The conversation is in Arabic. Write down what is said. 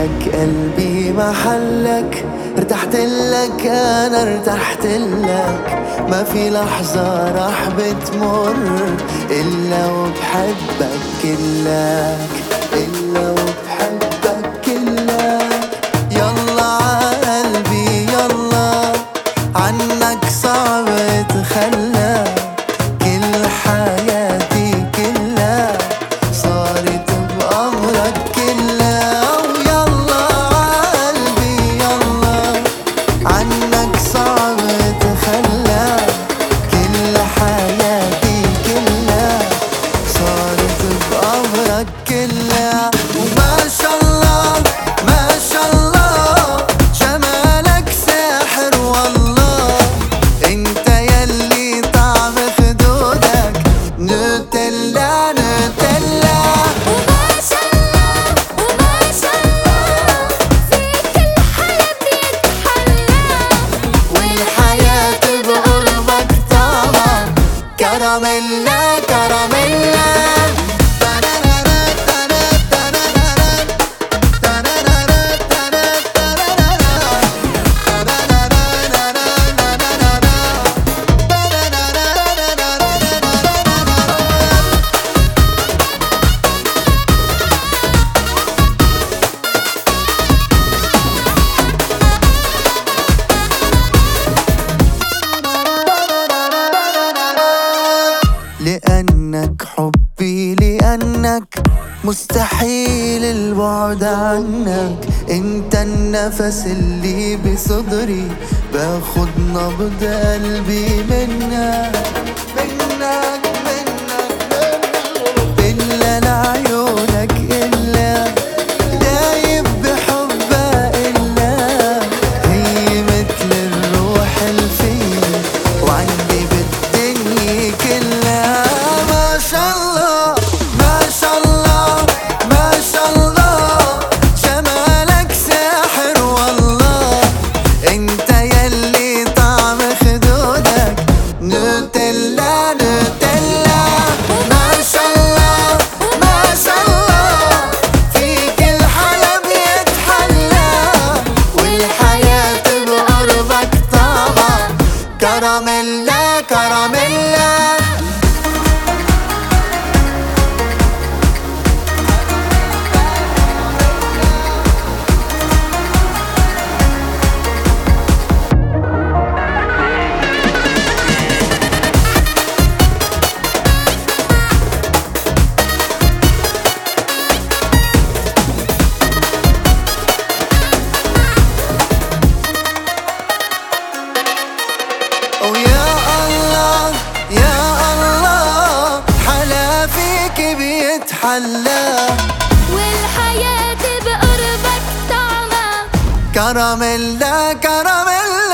لك قلبي محلك، ارتحت لك انا ارتحت لك. ما في لحظة راح بتمر الا وبحبك كلك، الا وبحبك كلك. يلا عقلبي يلا، عنك صعب اتخلى. كل حياتي كلها صارت بأمرك كلها. ويلا عقلبي يلا، عنك صعب اتخلى. كل حياتي كلها صارت بأمرك كلها. وما شاء الله ما شاء الله، جمالك ساحر والله. انت يلي طعم خدودك نوتيلا نوتيلا. وما شاء الله وما شاء الله، فيك الحلم يتحلى. والحياة بقربك طعمة كراميلا كراميلا. لأنك حبي، لأنك مستحيل البعد عنك. انت النفس اللي بصدري، باخد نبض قلبي منك منك منك منك. إلا لعيونك إلا، دايب بحبها إلا. هي مثل الروح الفيه وعندي بالدنيا كلها. ما شاء الله ما شاء الله ما شاء الله، جمالك ساحر والله. انت يلي طعم خدودك نوتيلا نوتيلا. ما شاء الله ما شاء الله، فيك الحلم يتحلى. والحياة بقربك طعمة كراميلا كراميلا. ويا الله يا الله، حلا فيك بيتحلى. والحياة بقربك طعمة كراميلا كراميلا.